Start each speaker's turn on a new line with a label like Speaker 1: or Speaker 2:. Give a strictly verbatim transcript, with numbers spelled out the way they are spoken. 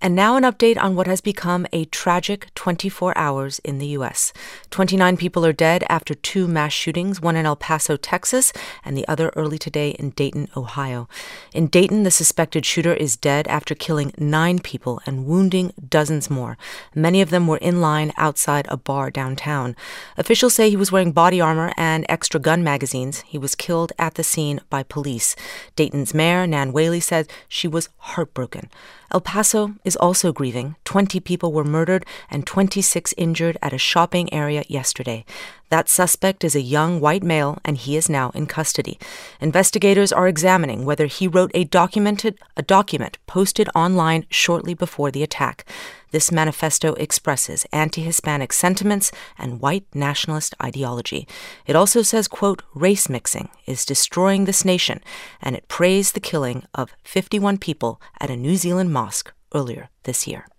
Speaker 1: And now an update on what has become a tragic twenty-four hours in the U S. twenty-nine people are dead after two mass shootings, one in El Paso, Texas, and the other early today in Dayton, Ohio. In Dayton, the suspected shooter is dead after killing nine people and wounding dozens more. Many of them were in line outside a bar downtown. Officials say he was wearing body armor and extra gun magazines. He was killed at the scene by police. Dayton's mayor, Nan Whaley, said she was heartbroken. El Paso is also grieving. twenty people were murdered and twenty-six injured at a shopping area yesterday. That suspect is a young white male, and he is now in custody. Investigators are examining whether he wrote a documented a document posted online shortly before the attack. This manifesto expresses anti-Hispanic sentiments and white nationalist ideology. It also says, quote, race mixing is destroying this nation, and it praised the killing of fifty-one people at a New Zealand mosque earlier this year.